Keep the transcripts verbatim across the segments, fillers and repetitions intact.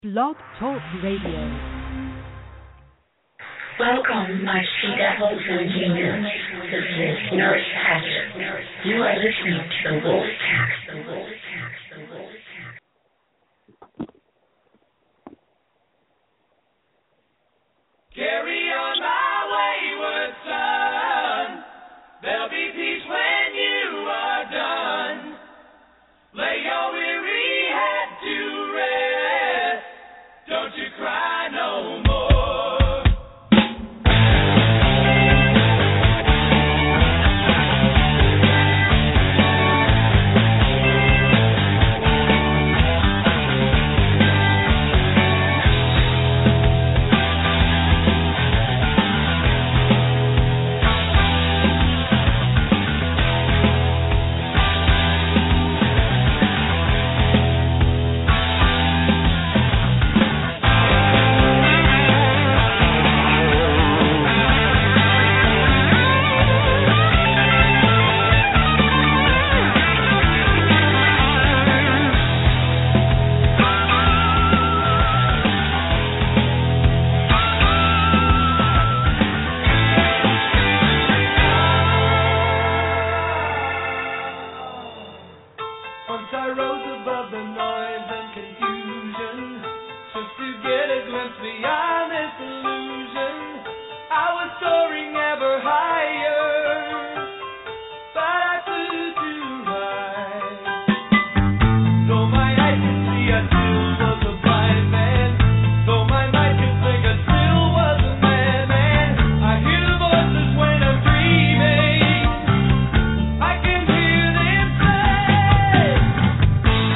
Blog Talk Radio. Welcome, my sea devils and demons. This is Nurse Hatchet. You are listening to the Wolf Pack. The Wolf Pack. The Wolf Pack. Carry on, my wayward son. There'll be peace when you are done. Lay your weary head to rest. Don't you cry no more.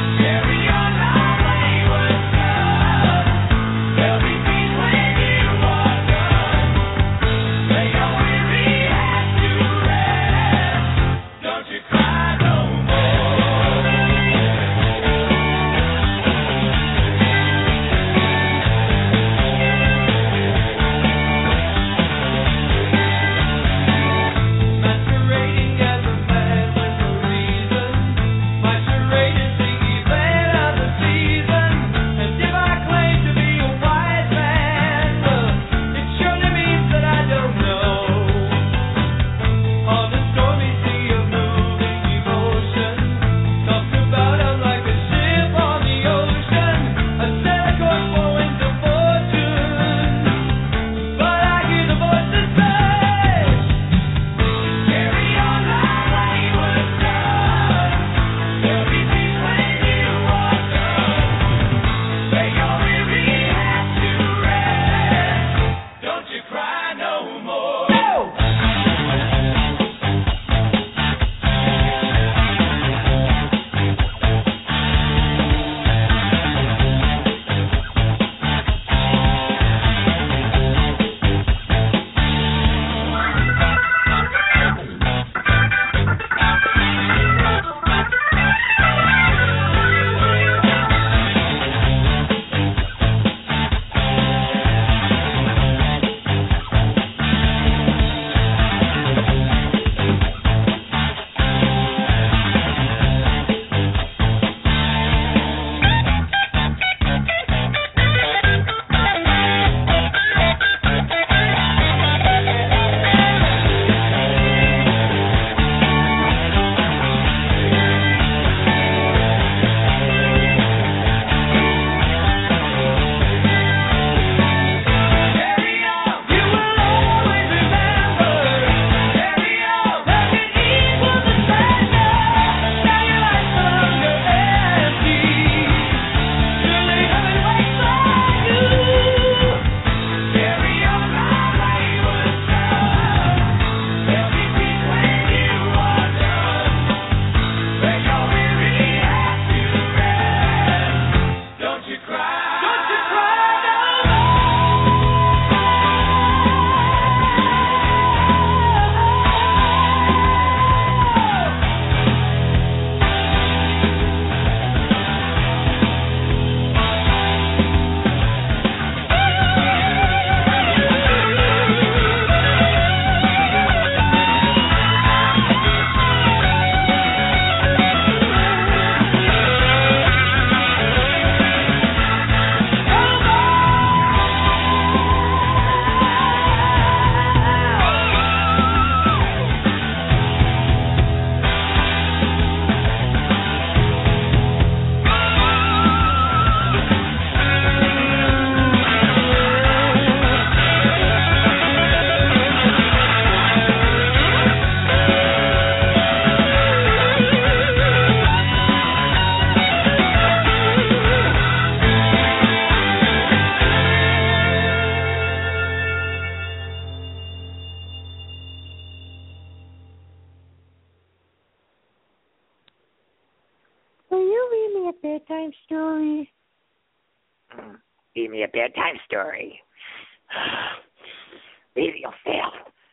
There'll be peace when you bedtime story? Give me a bedtime story. Maybe you'll fail.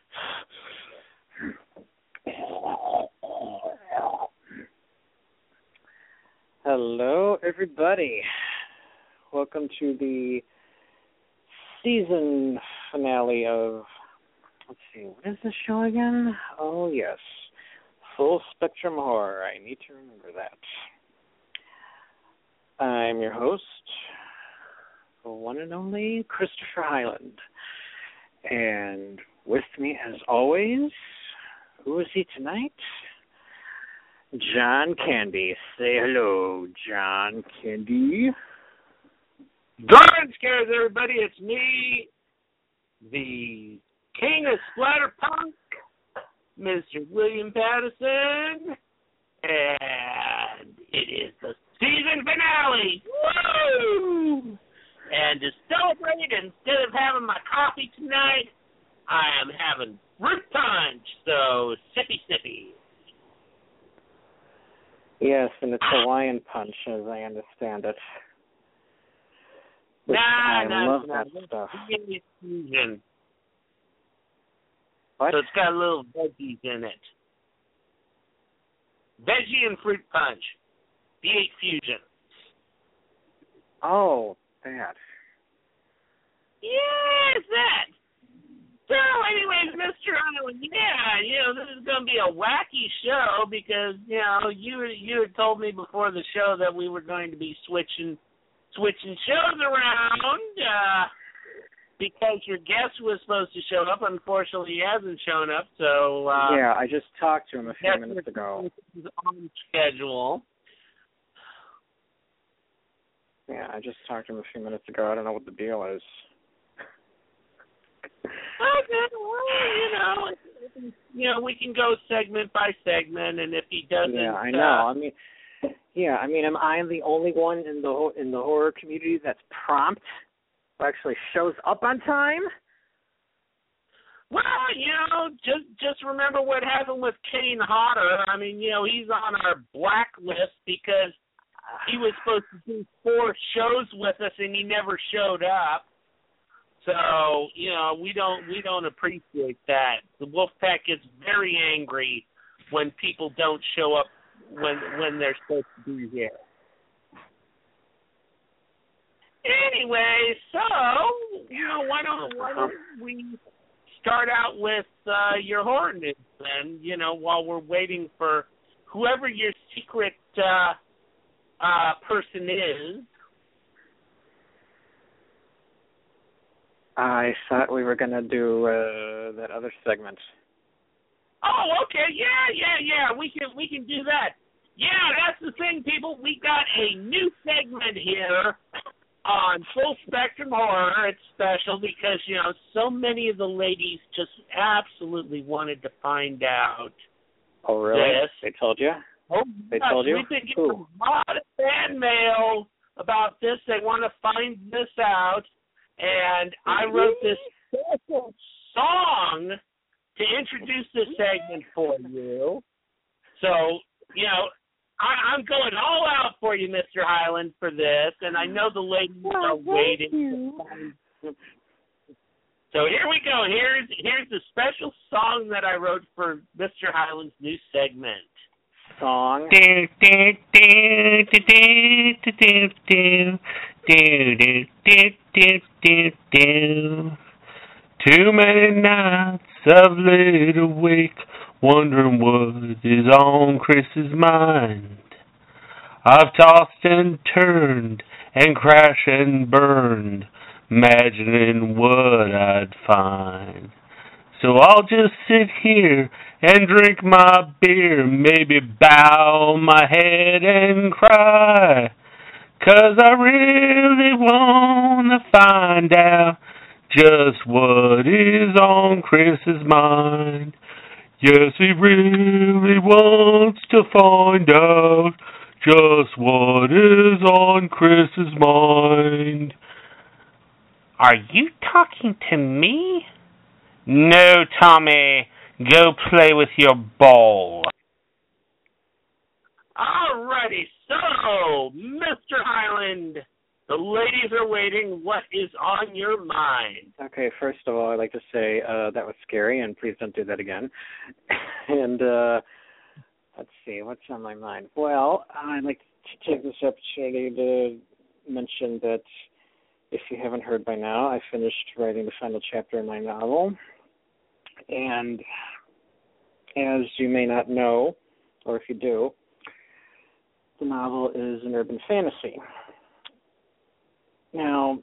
Hello, everybody. Welcome to the season finale of, let's see, what is this show again? Oh, yes. Full Spectrum Horror. I need to remember that. I'm your host, the one and only Christopher Highland. And with me, as always, who is he tonight? John Candy. Say hello, John Candy. Garden scares, everybody. It's me, the king of splatterpunk, Mister William Patterson, and it is the season finale. Woo! And to celebrate, instead of having my coffee tonight, I am having fruit punch. So sippy sippy. Yes, and it's Hawaiian punch, as I understand it. Which Nah, I nah, love nah, that stuff. Fusion. What? So it's got a little veggies in it. Veggie and fruit punch. V eight Fusion. Oh, that. Yes, that. So, anyways, Mister Island, yeah, you know, this is going to be a wacky show because, you know, you you had told me before the show that we were going to be switching switching shows around uh, because your guest was supposed to show up. Unfortunately, he hasn't shown up, so... Uh, yeah, I just talked to him a few minutes ago. He's on schedule. Yeah, I just talked to him a few minutes ago. I don't know what the deal is. Okay, well, you know, you know, we can go segment by segment, and if he doesn't, yeah, I know. Uh, I mean, yeah, I mean, am I the only one in the ho- in the horror community that's prompt, who actually shows up on time? Well, you know, just just remember what happened with Kane Hodder. I mean, you know, he's on our blacklist because he was supposed to do four shows with us, and he never showed up. So, you know, we don't we don't appreciate that. The Wolfpack gets very angry when people don't show up when when they're supposed to be here. Anyway, so, you know, why don't why don't we start out with uh, your horror news then, you know, while we're waiting for whoever your secret uh, uh, person is. I thought we were going to do uh, that other segment. Oh, okay, yeah, yeah, yeah, we can we can do that. Yeah, that's the thing, people. We got a new segment here on Full Spectrum Horror. It's special because, you know, so many of the ladies just absolutely wanted to find out. Oh, really? This. They told you? Oh, they gosh, told you? We've been getting Ooh. a lot of fan mail about this. They want to find this out. And I wrote this special song to introduce this segment for you. So, you know, I, I'm going all out for you, Mister Highland, for this. And I know the ladies oh, are waiting. To find... So here we go. Here's here's the special song that I wrote for Mister Highland's new segment. Song. Do do do do do do do do do do do do do. Too many nights I've laid awake, wondering what is on Chris's mind. I've tossed and turned and crashed and burned, imagining what I'd find. So I'll just sit here and drink my beer, maybe bow my head and cry, 'cause I really wanna find out just what is on Chris's mind. Yes, he really wants to find out just what is on Chris's mind. Are you talking to me? No, Tommy. Go play with your ball. All right. righty. So, Mister Highland, the ladies are waiting. What is on your mind? Okay, first of all, I'd like to say uh, that was scary, and please don't do that again. and uh, let's see, what's on my mind? Well, I'd like to take this opportunity to mention that if you haven't heard by now, I finished writing the final chapter in my novel. And as you may not know, or if you do, the novel is an urban fantasy. Now,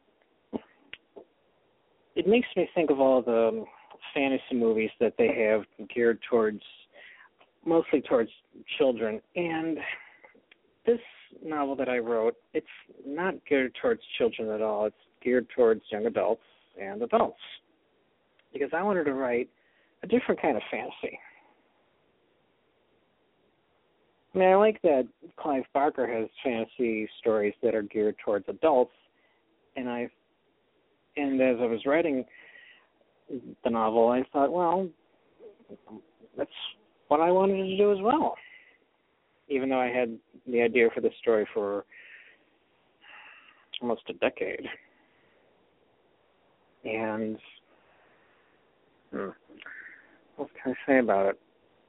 it makes me think of all the fantasy movies that they have geared towards, mostly towards children. And this novel that I wrote, it's not geared towards children at all. It's geared towards young adults and adults. Because I wanted to write a different kind of fantasy. I mean, I like that Clive Barker has fantasy stories that are geared towards adults, and I, and as I was writing the novel, I thought, well, that's what I wanted to do as well. Even though I had the idea for the story for almost a decade. And hmm, what can I say about it?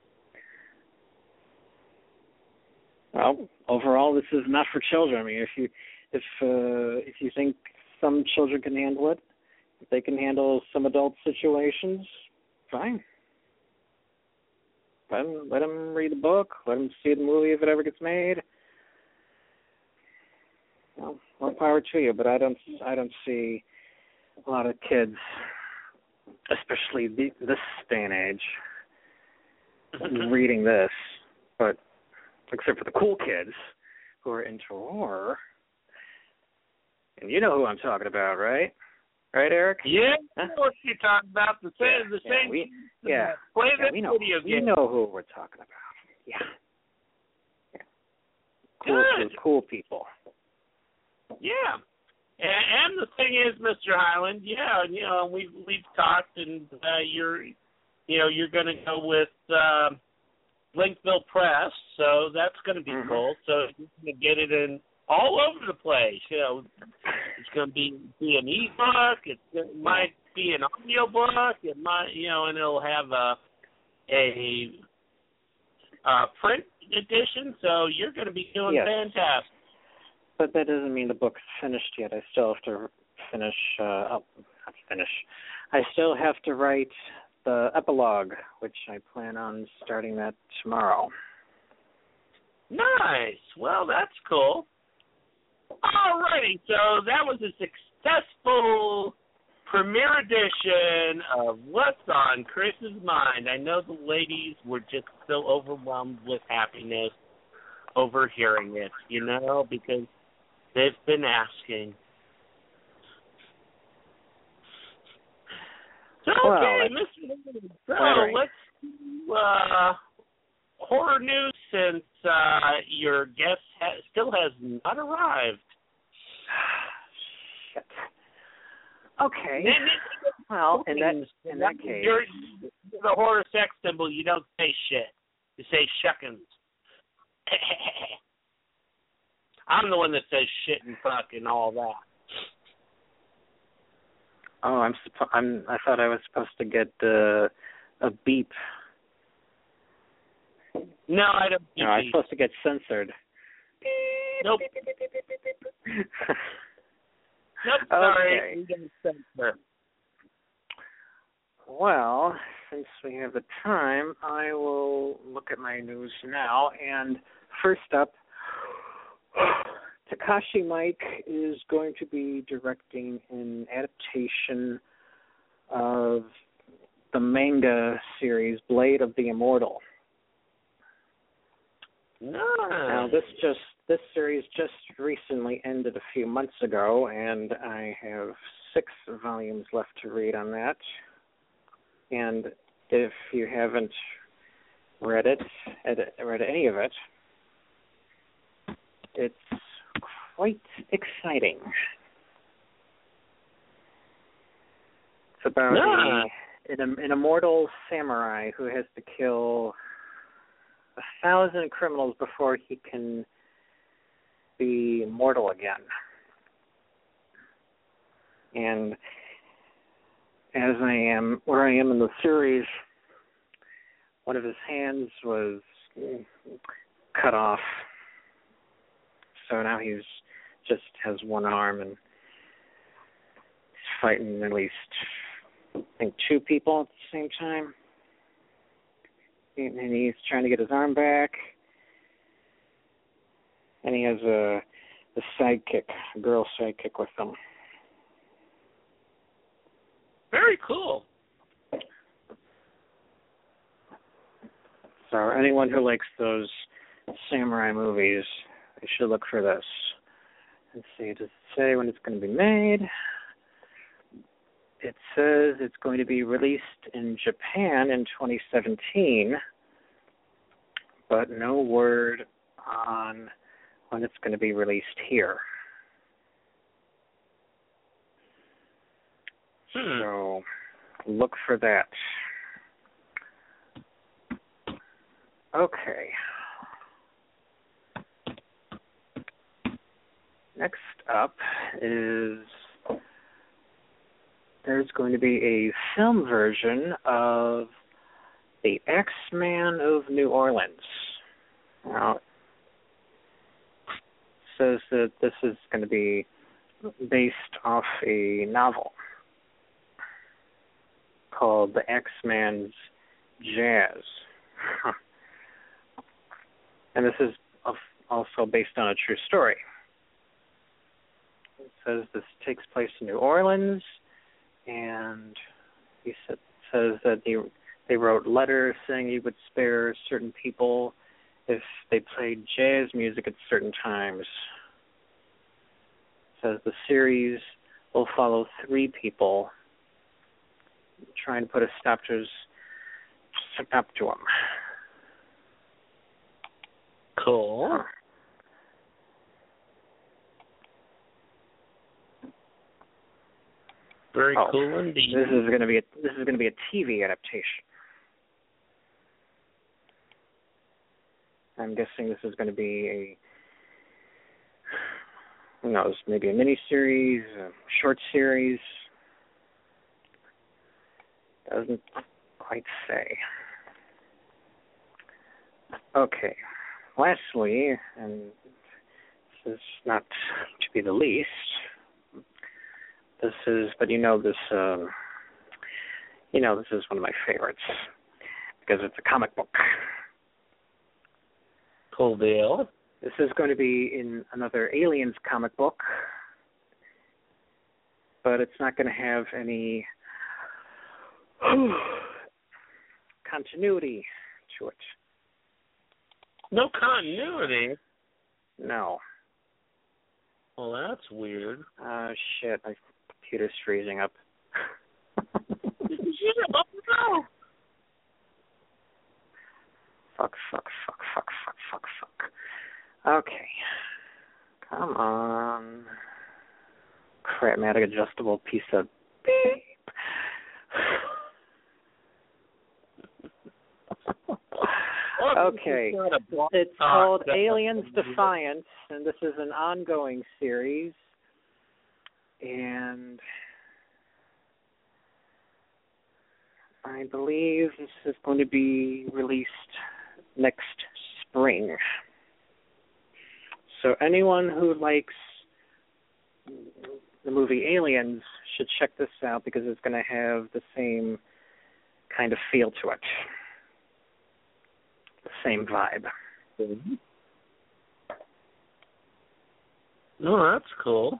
Well, overall, this is not for children. I mean, if you if uh, if you think some children can handle it, if they can handle some adult situations, fine. Let them, let them read the book. Let them see the movie if it ever gets made. Well, more power to you. But I don't I don't see a lot of kids, especially the, this day and age, reading this. But except for the cool kids who are into horror. And you know who I'm talking about, right? Right, Eric? Yeah, huh? I know what you're talking about. The same, yeah, the yeah, same. We, yeah, play yeah, this we know, video we game. know who we're talking about. Yeah. yeah. Cool, Good. cool, cool people. Yeah. And, and the thing is, Mister Highland, yeah, you know, we've we've talked, and uh, you're, you know, you're going to go with uh, Blinkville Press, so that's going to be mm-hmm. cool. So you're going to get it in all over the place. You know, it's going to be be an e-book. It, it might be an audio book. It might, you know, and it'll have a a, a print edition. So you're going to be doing yes. fantastic. But that doesn't mean the book's finished yet. I still have to finish. Uh, oh, not finish. I still have to write the epilogue, which I plan on starting that tomorrow. Nice. Well, that's cool. Alrighty, so that was a successful premiere edition of What's on Chris's Mind. I know the ladies were just so overwhelmed with happiness over hearing it, you know, because they've been asking. So, well, okay, Mister So, flattering. let's do uh, horror news since uh, your guest ha- still has not arrived. Shit. Okay. Well, in that in that case, you're, you're the horror sex symbol. You don't say shit. You say shuckins. I'm the one that says shit and fuck and all that. Oh, I'm suppo- I'm. I thought I was supposed to get uh, a beep. No, I don't. No, I'm supposed to get censored. Nope. Nope. Sorry. Okay. You didn't censor. Well, since we have the time, I will look at my news now. And first up, Takashi Mike is going to be directing an adaptation of the manga series Blade of the Immortal. Nice. Now, this just this series just recently ended a few months ago, and I have six volumes left to read on that. And if you haven't read it, read any of it, it's quite exciting. It's about Yeah. a, an, an immortal samurai who has to kill a thousand criminals before he can be mortal again. And as I am, where I am in the series, one of his hands was cut off. So now he's just has one arm and he's fighting at least, I think, two people at the same time. And he's trying to get his arm back. And he has a, a sidekick, a girl sidekick with him. Very cool. So anyone who likes those samurai movies, they should look for this. Let's see, does it say when it's going to be made? It says it's going to be released in Japan in twenty seventeen, but no word on when it's going to be released here. Hmm. So look for that. Okay. Next up is there's going to be a film version of The X-Men of New Orleans. Now, it says that this is going to be based off a novel called The X-Men's Jazz. Huh. And this is also based on a true story. It says this takes place in New Orleans, and he said, says that he, they wrote letters saying he would spare certain people if they played jazz music at certain times. It says the series will follow three people trying to put a stop to his, stop to him. Cool. Very oh, cool indeed. This is going to be a, this is going to be a T V adaptation. I'm guessing this is going to be a, who knows, maybe a mini-series, a short series. Doesn't quite say. Okay. Lastly, and this is not to be the least, this is, but you know this, um, you know this is one of my favorites because it's a comic book. Cool deal. This is going to be in another Aliens comic book, but it's not going to have any continuity to it. No continuity? No. Well, that's weird. Oh, shit. My computer's freezing up. Oh, no. Fuck, fuck, fuck, fuck, fuck, fuck, fuck. Okay. Come on. Cramattic adjustable piece of beep. Okay. It's called Aliens Defiance, and this is an ongoing series. And I believe this is going to be released next spring. So anyone who likes the movie Aliens should check this out because it's going to have the same kind of feel to it. The same vibe. Mm-hmm. Oh, that's cool.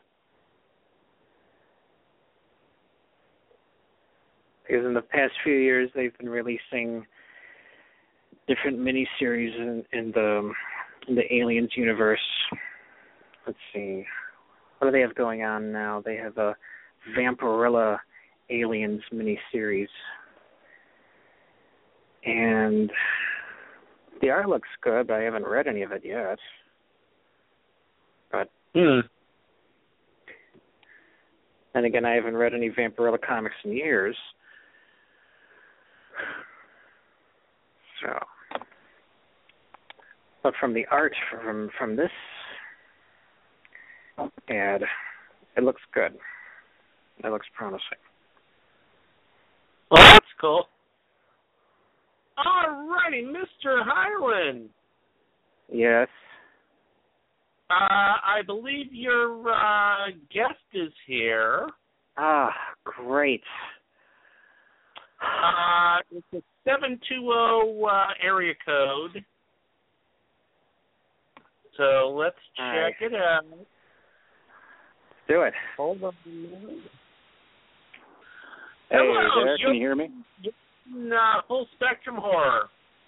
Because in the past few years, they've been releasing different miniseries in, in the in the Aliens universe. Let's see, what do they have going on now? They have a Vampirella Aliens miniseries, and the art looks good, but I haven't read any of it yet. But hmm. and again, I haven't read any Vampirella comics in years. So, but from the art from from this ad. It looks good. It looks promising. Well, that's cool. All righty, Mister Hyland. Yes. Uh, I believe your uh, guest is here. Ah, great. Uh, it's a seven two zero uh, area code. So let's check Hi. it out. Let's do it. Hold on a minute. Hey Hello, there, can you hear me? You're uh, Full Spectrum Horror.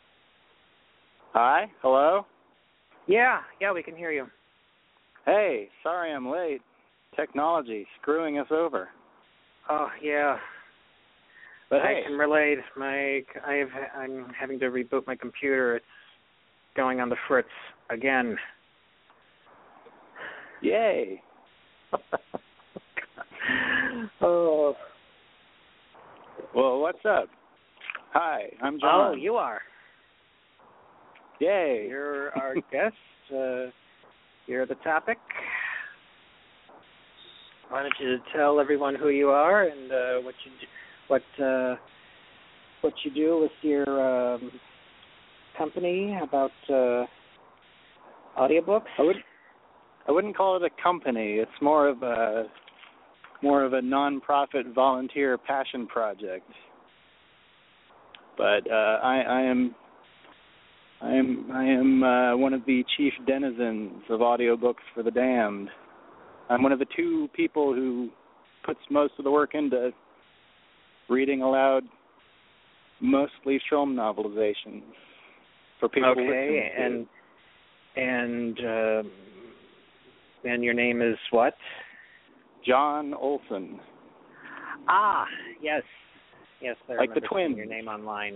Hi, hello? Yeah, yeah, we can hear you. Hey, sorry I'm late. Technology screwing us over. Oh, yeah. But I hey, can relate. My, I've, I'm having to reboot my computer. It's going on the fritz again. yay. Oh. Well, what's up? Hi, I'm John. Oh, you are. Yay. You're our guest. Uh, you're the topic. Why don't you tell everyone who you are and uh, what you do, what uh, what you do with your um, company about uh, audiobooks? I would I wouldn't call it a company. It's more of a more of a non-profit volunteer passion project. But uh, I, I am I am I am uh, one of the chief denizens of audiobooks for the damned. I'm one of the two people who puts most of the work into reading aloud mostly film novelizations for people to listen Okay, to. and and um, and your name is what? John Olson. Ah, yes, yes, I Like the remember seeing twins. your name online.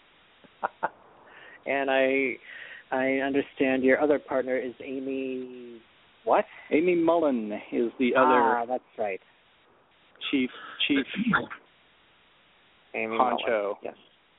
And I I understand your other partner is Amy. What? Amy Mullen is the Ah, other that's right. chief chief Amy honcho. Mullen. Yes.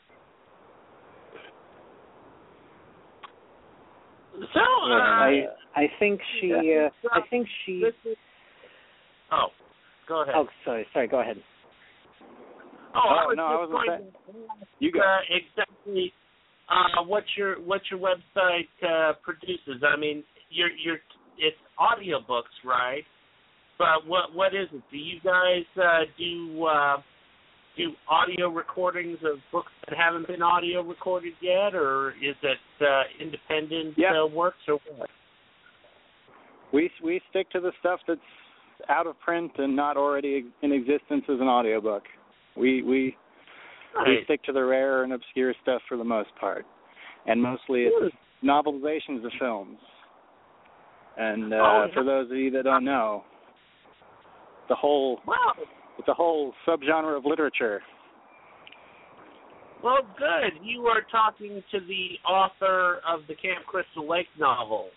So, uh, I I think she Yeah. uh, I think she this is, oh, go ahead. Oh, sorry, sorry, go ahead. Oh, I Oh, was no, I just wasn't going saying- to ask You go. uh, exactly uh, what your what your website uh, produces. I mean, you're you're it's audiobooks, right? But what what is it? Do you guys uh, do uh, do audio recordings of books that haven't been audio recorded yet, or is it uh, independent Yeah. uh, works or what? We we stick to the stuff that's out of print and not already in existence as an audiobook. We we we Nice. stick to the rare and obscure stuff for the most part, and mostly it's novelizations of films. And uh, Oh, for those of you that don't know, the whole Wow. it's a whole subgenre of literature. Well, good. You are talking to the author of the Camp Crystal Lake novel.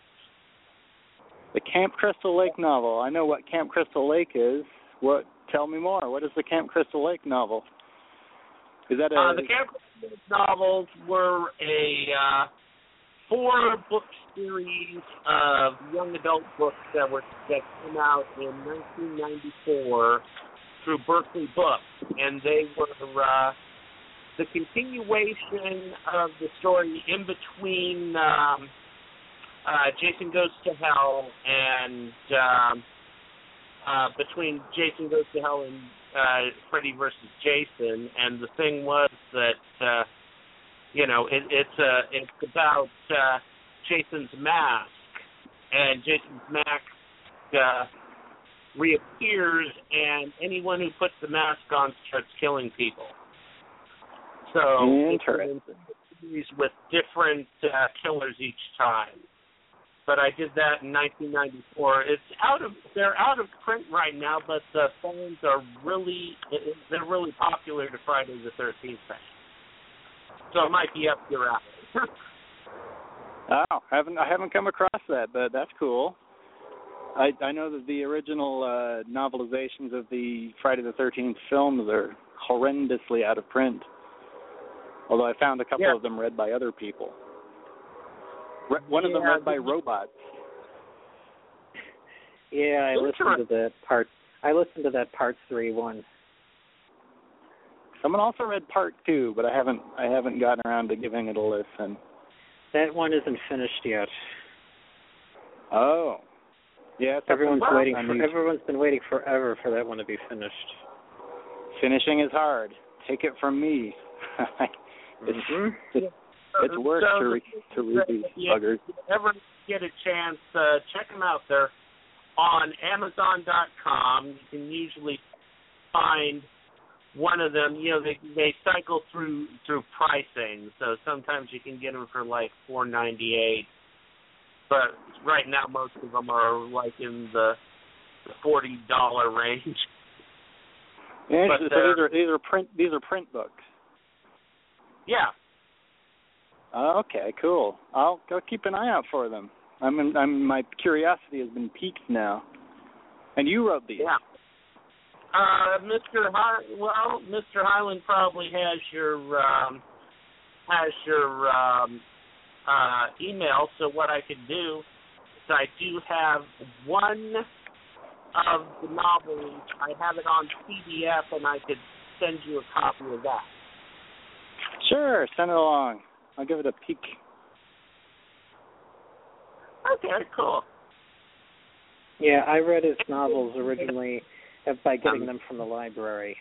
The Camp Crystal Lake novel. I know what Camp Crystal Lake is. What? Tell me more. What is the Camp Crystal Lake novel? Is that a? Uh, the Camp Crystal Lake novels were a uh, four-book series of young adult books that were that came out in nineteen ninety-four through Berkeley Books, and they were uh, the continuation of the story in between um, uh, Jason Goes to Hell and um, uh, between Jason Goes to Hell and uh, Freddy versus Jason. And the thing was that uh, you know it, it's uh, it's about uh, Jason's mask, and Jason's mask uh, reappears, and anyone who puts the mask on starts killing people. So Interesting. it's with different uh, killers each time. But I did that in nineteen ninety-four. It's out of they're out of print right now, but the phones are really they're really popular to Friday the thirteenth fans. So it might be up your alley. Oh, haven't I haven't come across that, but that's cool. I I know that the original uh, novelizations of the Friday the thirteenth films are horrendously out of print. Although I found a couple Yeah. of them read by other people. Re- one of them Yeah, read by the- robots. Yeah, I listened to that part. I listened to that part three one. Someone also read part two, but I haven't I haven't gotten around to giving it a listen. That one isn't finished yet. Oh. Yeah, everyone's well, waiting for everyone's been waiting forever for that one to be finished. Finishing is hard. Take it from me. it's, mm-hmm. it's, it's work so to, re- to read these yeah, buggers. If you ever get a chance, uh, check them out. They're on Amazon dot com. You can usually find one of them. You know, they they cycle through through pricing, so sometimes you can get them for like four ninety-eight. But right now, most of them are like in the forty dollar range. Yeah, but, so uh, these are these are print these are print books. Yeah. Oh, okay, cool. I'll go keep an eye out for them. I'm, in, I'm my curiosity has been piqued now. And you wrote these. Yeah. Uh, Mister Hi- well, Mister Hyland probably has your um, has your um, uh, email. So what I could do is I do have one of the novels. I have it on P D F, and I could send you a copy of that. Sure, send it along. I'll give it a peek. Okay, cool. Yeah, I read his novels originally by getting them from the library.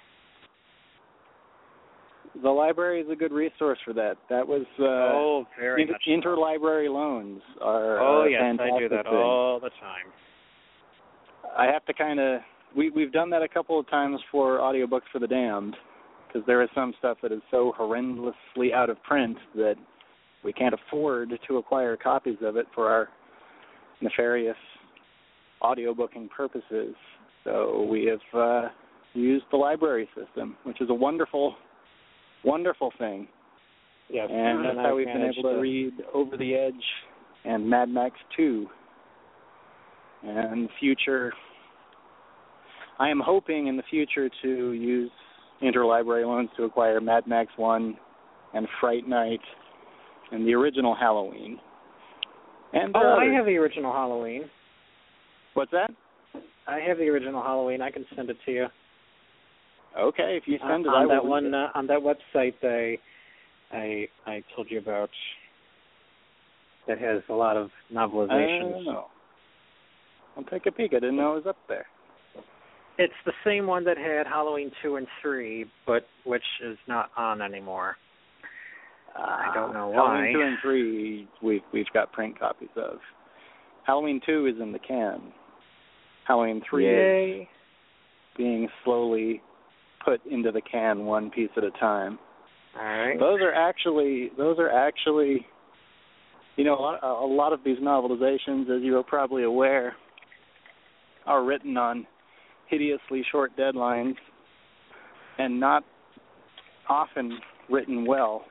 The library is a good resource for that. That was uh, oh, very inter- much interlibrary loans are. Oh are yes, fantastic I do that thing. all the time. I have to kind of we we've done that a couple of times for audiobooks for the damned, because there is some stuff that is so horrendously out of print that we can't afford to acquire copies of it for our nefarious audiobooking purposes. So we have uh, used the library system, which is a wonderful, wonderful thing. Yes, and that's and how I've we've been managed able to to read Over the Edge and Mad Max two. And future, I am hoping in the future to use interlibrary loans to acquire Mad Max one and Fright Night and the original Halloween. And oh, others. I have the original Halloween. What's that? I have the original Halloween. I can send it to you. Okay, if you send uh, it, on I that will one uh, on that website I I I told you about. That has a lot of novelizations. Oh. I'll take a peek. I didn't know it was up there. It's the same one that had Halloween two and three, but which is not on anymore. Uh, I don't know why. Halloween two and three, we've we've got print copies of. Halloween two is in the can. Halloween three Yay. is being slowly put into the can, one piece at a time. All right. Those are actually those are actually, you know, a lot, a lot of these novelizations, as you are probably aware, are written on hideously short deadlines and not often written well.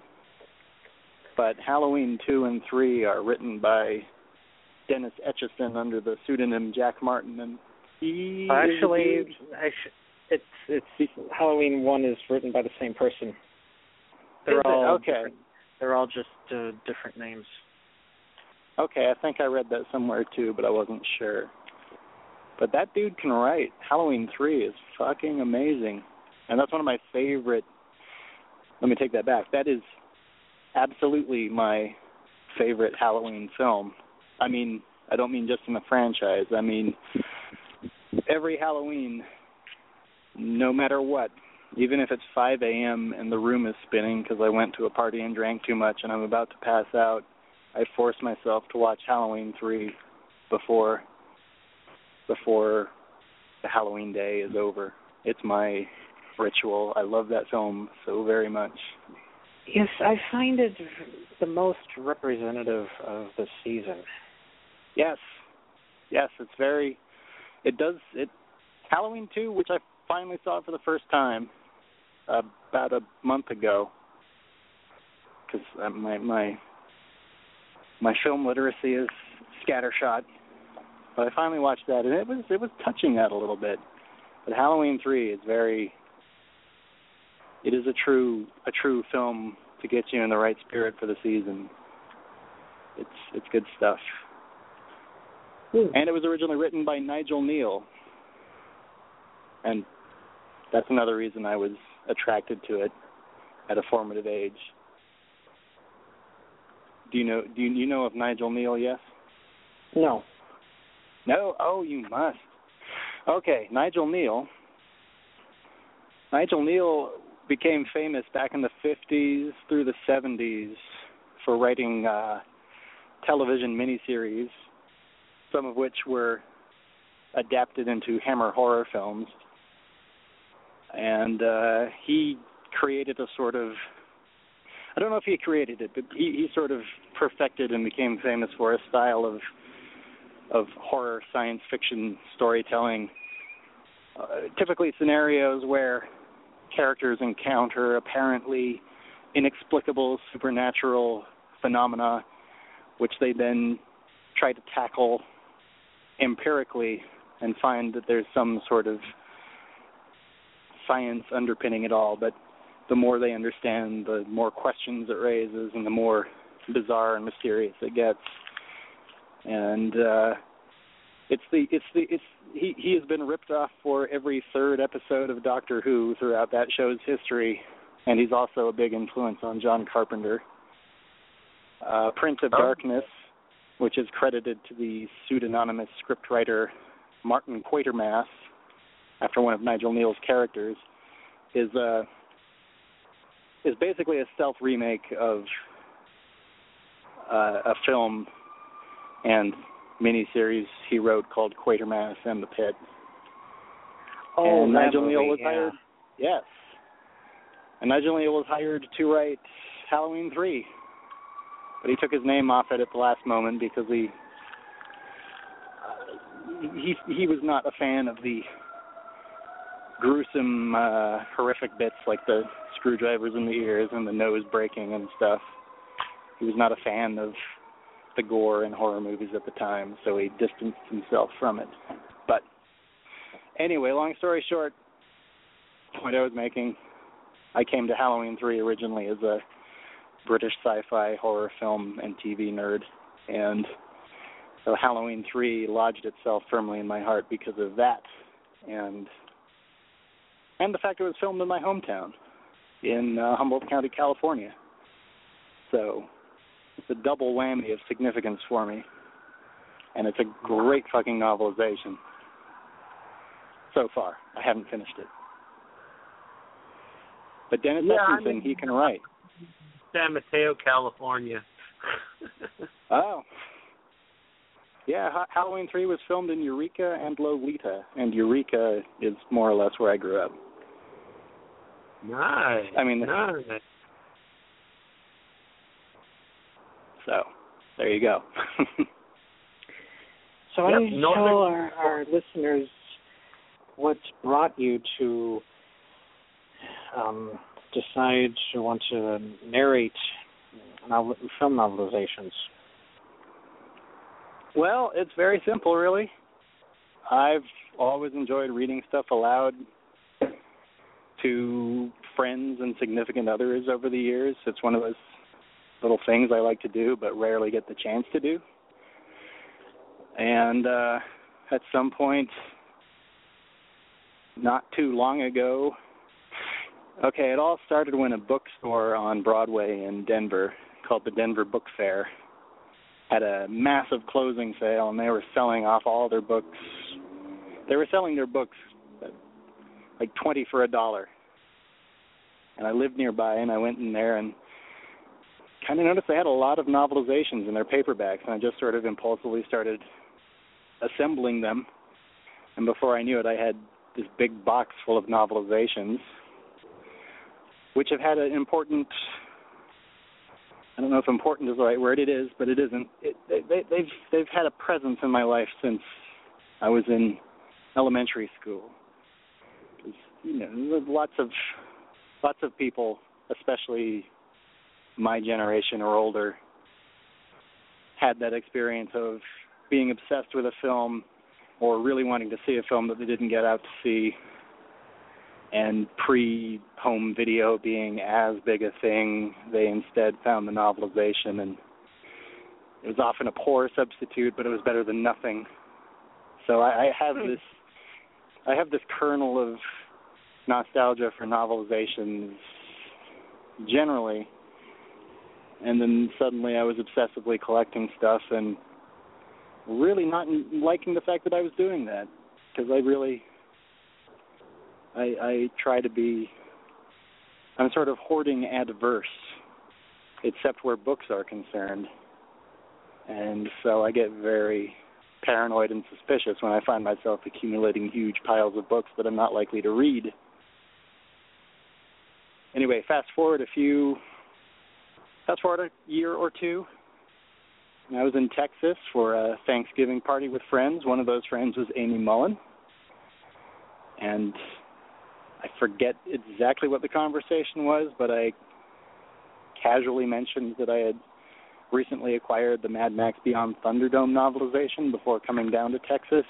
But Halloween two and three are written by Dennis Etchison under the pseudonym Jack Martin, and he actually, actually, it's it's Halloween one is written by the same person. They're Is it? all okay. different. They're all just uh, different names. Okay, I think I read that somewhere too, but I wasn't sure. But that dude can write. Halloween three is fucking amazing, and that's one of my favorite. Let me take that back. That is absolutely my favorite Halloween film. I mean, I don't mean just in the franchise. I mean, every Halloween, no matter what, even if it's five a.m. and the room is spinning because I went to a party and drank too much and I'm about to pass out, I force myself to watch Halloween three before before the Halloween day is over. It's my ritual. I love that film so very much. Yes, I find it the most representative of the season. Yes, yes, it's very. It does it. Halloween two, which I finally saw for the first time uh, about a month ago, because uh, my my my film literacy is scattershot. But I finally watched that, and it was it was touching that a little bit. But Halloween three is very. It is a true a true film to get you in the right spirit for the season. It's it's good stuff. And it was originally written by Nigel Neal. And that's another reason I was attracted to it at a formative age. Do you know do you, you know of Nigel Neal, yes? No. No? Oh, you must. Okay, Nigel Neal. Nigel Neal became famous back in the fifties through the seventies for writing uh, television miniseries, some of which were adapted into Hammer horror films. And uh, he created a sort of, I don't know if he created it, but he, he sort of perfected and became famous for a style of of horror science fiction storytelling, uh, typically scenarios where characters encounter apparently inexplicable supernatural phenomena, which they then try to tackle empirically and find that there's some sort of science underpinning it all. But the more they understand, the more questions it raises and the more bizarre and mysterious it gets. And uh, it's the it's the it's he he has been ripped off for every third episode of Doctor Who throughout that show's history, and he's also a big influence on John Carpenter. Uh, Prince of oh. Darkness, which is credited to the pseudonymous scriptwriter Martin Quatermass, after one of Nigel Neal's characters, is uh, is basically a stealth remake of uh, a film and miniseries he wrote called Quatermass and the Pit. Oh, and Nigel movie, Neal was yeah. hired. Yes, and Nigel Neal was hired to write Halloween three, but he took his name off it at the last moment because he uh, he he was not a fan of the gruesome, uh, horrific bits like the screwdrivers in the ears and the nose breaking and stuff. He was not a fan of the gore in horror movies at the time, so he distanced himself from it. But anyway, long story short, what I was making, I came to Halloween three originally as a British sci-fi horror film and T V nerd, and so Halloween three lodged itself firmly in my heart because of that, and and the fact it was filmed in my hometown in uh, Humboldt County, California. So it's a double whammy of significance for me, and it's a great fucking novelization. So far, I haven't finished it. But Dennis yeah, Hutchinson, I mean, he can write. San Mateo, California. Oh. Yeah, ha- Halloween three was filmed in Eureka and Lolita, and Eureka is more or less where I grew up. Nice. I mean, nice. So, there you go. So why Yep, don't you Northern- tell our, our listeners what brought you to um, decide to want to narrate novel- film novelizations? Well, it's very simple, really. I've always enjoyed reading stuff aloud to friends and significant others over the years. It's one of those little things I like to do but rarely get the chance to do. And uh, at some point, not too long ago, okay, it all started when a bookstore on Broadway in Denver called the Denver Book Fair had a massive closing sale, and they were selling off all their books. They were selling their books at like twenty for a dollar. And I lived nearby, and I went in there and kind of noticed they had a lot of novelizations in their paperbacks, and I just sort of impulsively started assembling them. And before I knew it, I had this big box full of novelizations, which have had an important, I don't know if important is the right word, it is, but it isn't. It, they, they, they've, they've had a presence in my life since I was in elementary school. You know, lots of, lots of people, especially my generation or older, had that experience of being obsessed with a film or really wanting to see a film that they didn't get out to see, and pre-home video being as big a thing, they instead found the novelization, and it was often a poor substitute, but it was better than nothing. so I, I have this I have this kernel of nostalgia for novelizations generally, and then suddenly I was obsessively collecting stuff and really not liking the fact that I was doing that, because I really I, I try to be I'm sort of hoarding adverse, except where books are concerned, and so I get very paranoid and suspicious when I find myself accumulating huge piles of books that I'm not likely to read. Anyway, fast forward a few, fast forward a year or two, and I was in Texas for a Thanksgiving party with friends. One of those friends was Amy Mullen, and I forget exactly what the conversation was, but I casually mentioned that I had recently acquired the Mad Max Beyond Thunderdome novelization before coming down to Texas,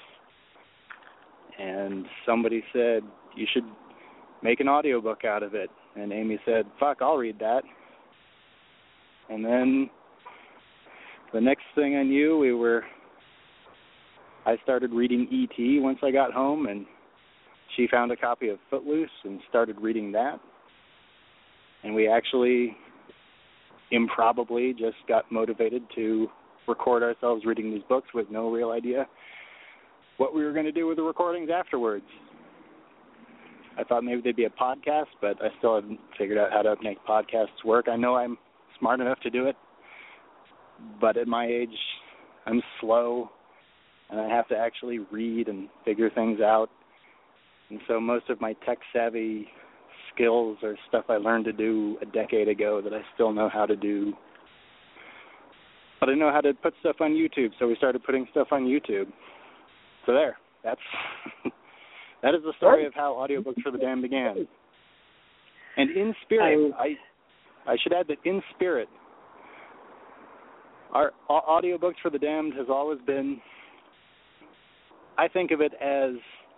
and somebody said, you should make an audiobook out of it, and Amy said, fuck, I'll read that. And then the next thing I knew, we were, I started reading E T once I got home, and she found a copy of Footloose and started reading that, and we actually improbably just got motivated to record ourselves reading these books with no real idea what we were going to do with the recordings afterwards. I thought maybe they'd be a podcast, but I still haven't figured out how to make podcasts work. I know I'm smart enough to do it, but at my age, I'm slow, and I have to actually read and figure things out. And so most of my tech-savvy skills are stuff I learned to do a decade ago that I still know how to do. But I know how to put stuff on YouTube, so we started putting stuff on YouTube. So there, that's that is the story of how Audiobooks for the Damned began. And in spirit, I I should add that in spirit, our Audiobooks for the Damned has always been, I think of it as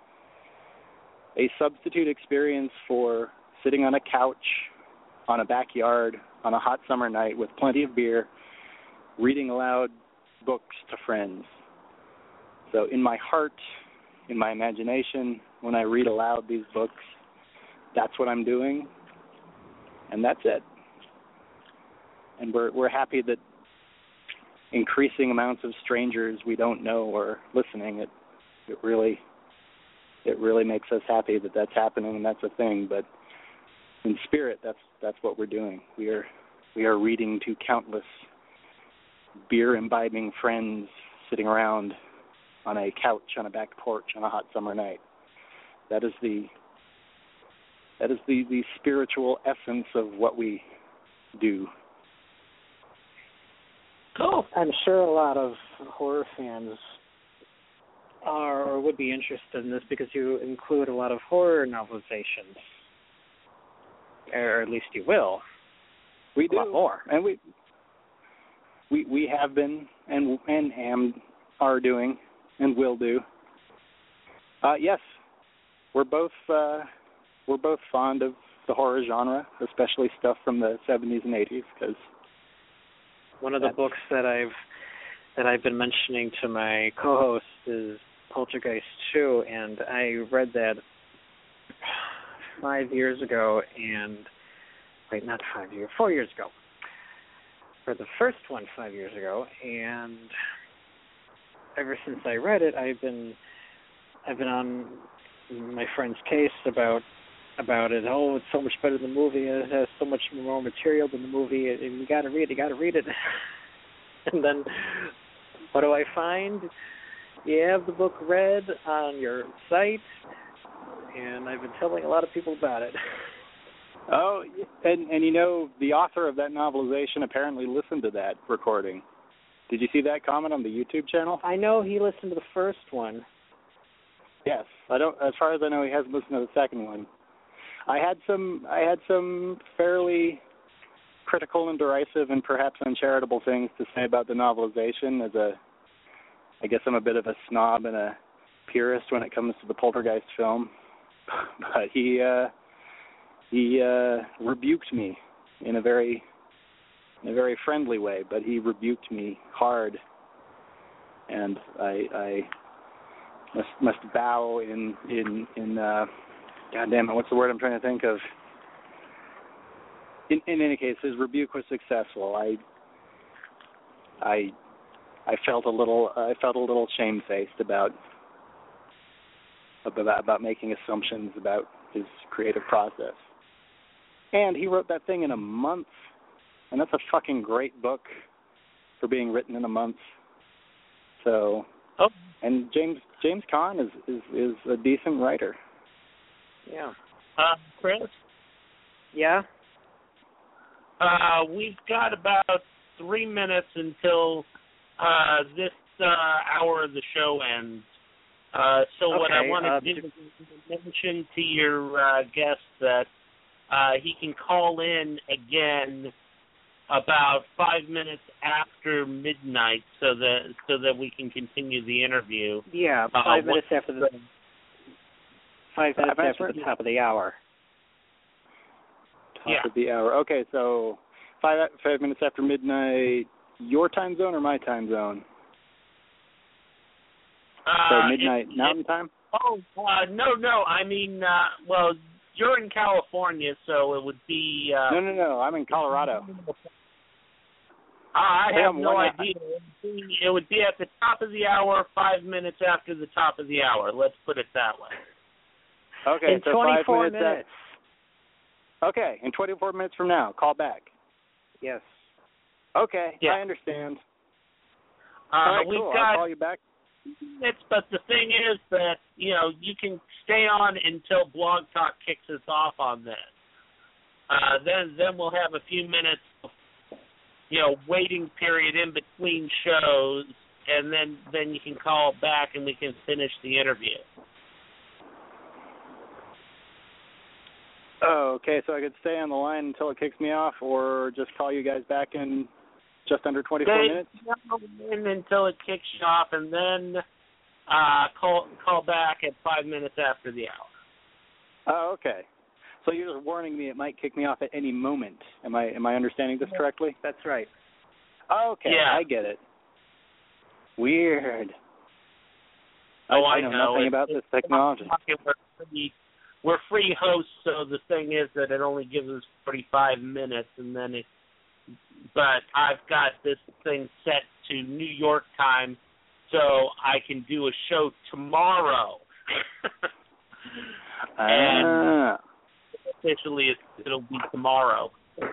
a substitute experience for sitting on a couch, on a backyard, on a hot summer night with plenty of beer, reading aloud books to friends. So in my heart, in my imagination, when I read aloud these books, that's what I'm doing, and that's it. And we're we're happy that increasing amounts of strangers we don't know are listening. It it really it really makes us happy that that's happening and that's a thing. But in spirit, that's that's what we're doing. We are we are reading to countless beer imbibing friends sitting around on a couch on a back porch on a hot summer night. That is the that is the, the spiritual essence of what we do. Cool. I'm sure a lot of horror fans are or would be interested in this because you include a lot of horror novelizations, or at least you will. We a do lot more, and we we we have been and and am are doing and will do. Uh, yes, we're both uh, we're both fond of the horror genre, especially stuff from the seventies and eighties, because one of the books that I've that I've been mentioning to my co-host is Poltergeist two, and I read that five years ago, and wait, not five years, four years ago. For the first one five years ago, and ever since I read it, I've been I've been on my friend's case about about it. Oh, it's so much better than the movie. It has so much more material than the movie. And you got to read it. You got to read it. And then, what do I find? You have the book read on your site, and I've been telling a lot of people about it. Oh, and and you know, the author of that novelization apparently listened to that recording. Did you see that comment on the YouTube channel? I know he listened to the first one. Yes, I don't. As far as I know, he hasn't listened to the second one. I had some. I had some fairly critical and derisive and perhaps uncharitable things to say about the novelization. As a, I guess I'm a bit of a snob and a purist when it comes to the Poltergeist film, but he uh, he uh, rebuked me in a very in a very friendly way. But he rebuked me hard, and I. I must must bow in in in. Uh, God damn it! What's the word I'm trying to think of? In in any case, his rebuke was successful. I I I felt a little I felt a little shamefaced about about about making assumptions about his creative process. And he wrote that thing in a month, and that's a fucking great book for being written in a month. So, oh. and James James Caan is, is, is a decent writer. Yeah. Uh, Chris? Yeah? Uh, we've got about three minutes until uh, this uh, hour of the show ends. Uh, so okay, what I want to uh, do is mention to your uh, guest that uh, he can call in again about five minutes after midnight, so that so that we can continue the interview. Yeah, five uh, minutes after the five minutes five after the top of the hour. Top yeah. of the hour. Okay, so five five minutes after midnight, your time zone or my time zone? Uh, so midnight it, Mountain it, time? Oh, uh, no, no. I mean, uh, well, you're in California, so it would be. Uh, no, no, no. I'm in Colorado. I have Damn, no why idea. It would, be, it would be at the top of the hour, five minutes after the top of the hour. Let's put it that way. Okay, in so twenty-four five minutes. minutes. At, okay, in twenty-four minutes from now, call back. Yes. Okay, yeah. I understand. Uh, All right, we've cool. got I'll call you back. minutes, but the thing is that, you know, you can stay on until Blog Talk kicks us off on this. Uh, then, then we'll have a few minutes, you know, waiting period in between shows, and then, then you can call back and we can finish the interview. Oh, okay, so I could stay on the line until it kicks me off, or just call you guys back in just under twenty-four Stay minutes? in until it kicks you off, and then uh, call call back at five minutes after the hour. Oh, okay. So you're just warning me it might kick me off at any moment. Am I am I understanding this correctly? That's right. Okay, yeah. I get it. Weird. Oh, I, I, I know, know nothing it's, about this technology. We're free, we're free hosts, so the thing is that it only gives us forty-five minutes, and then it. But I've got this thing set to New York time, so I can do a show tomorrow. and ah. officially, it, it'll be tomorrow.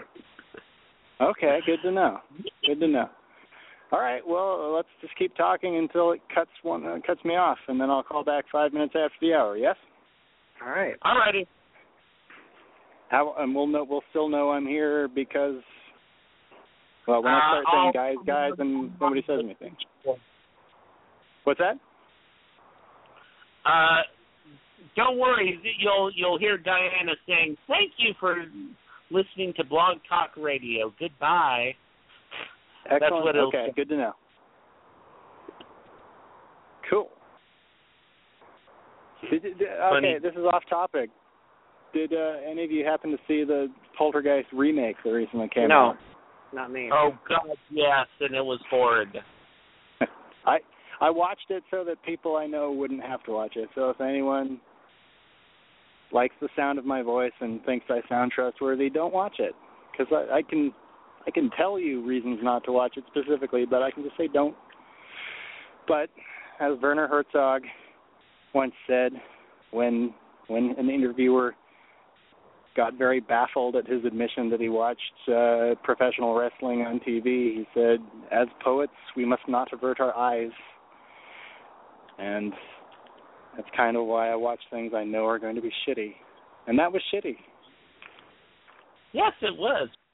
Okay, good to know. Good to know. All right, well, let's just keep talking until it cuts one uh, cuts me off, and then I'll call back five minutes after the hour. Yes. All right. All righty. How and we'll know we'll still know I'm here because. Well, when I start uh, saying guys, guys, and nobody says anything. What's that? Uh, don't worry. You'll you'll hear Diana saying, "Thank you for listening to Blog Talk Radio. Goodbye." Excellent. That's what it'll okay, say. good to know. Cool. Did, did, okay, Funny. This is off topic. Did uh, any of you happen to see the Poltergeist remake that recently came no. out? Not me. Oh God, yes, and it was horrid. I I watched it so that people I know wouldn't have to watch it. So if anyone likes the sound of my voice and thinks I sound trustworthy, don't watch it, because I, I can I can tell you reasons not to watch it specifically, but I can just say don't. But as Werner Herzog once said, when when an interviewer got very baffled at his admission that he watched uh, professional wrestling on T V, he said, as poets, we must not avert our eyes. And that's kind of why I watch things I know are going to be shitty. And that was shitty. Yes, it was.